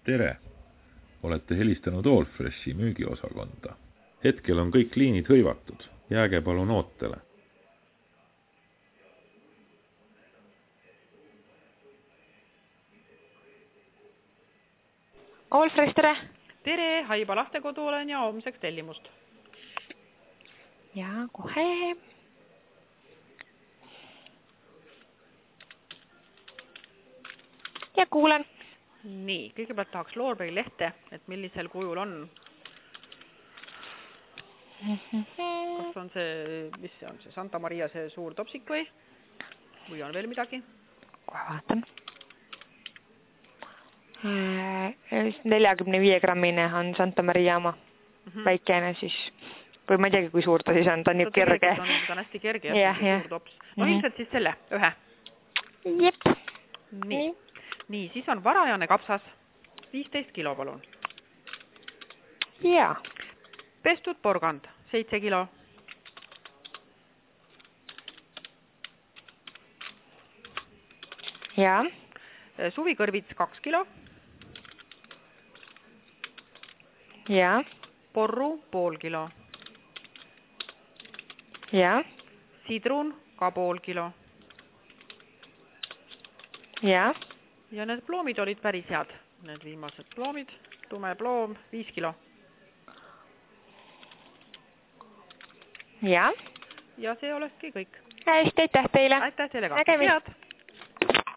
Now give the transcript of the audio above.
Tere! Olete helistanud Allfreshi müügiosakonda. Hetkel on kõik liinid hõivatud. Jääge palun ootele. Allfresh, tere! Tere, Haiba lastekodu olen ja homseks tellimust. Ja, kohe. Ja kuulen. Nii, kõigepealt tahaks loorberilehte, et millisel kujul on. Kas on see, mis see on, see Santa Maria see suur topsik või on veel midagi? Kohe vaatan. 45-grammine on Santa Maria oma. Väikene siis. Või ma ei teagi, kui suur ta siis on. Ta on nii kerge. Ta on hästi kerge ja suur tops. No ilmselt siis selle, ühe. Jep. Nii, siis on varajane kapsas. 15 kilo, palun. Ja. Pestud porgand. 7 kilo. Ja. Suvikõrvits 2 kilo. Ja. Porru pool kilo. Ja. Sidrun ka pool kilo. Ja. Ja need ploomid olid päris head. Need viimased ploomid. Tume ploom 5 kilo. Ja. Ja see olekski kõik. Hästi, aitäh teile. Aitäh teile ka. Nägemist. Head.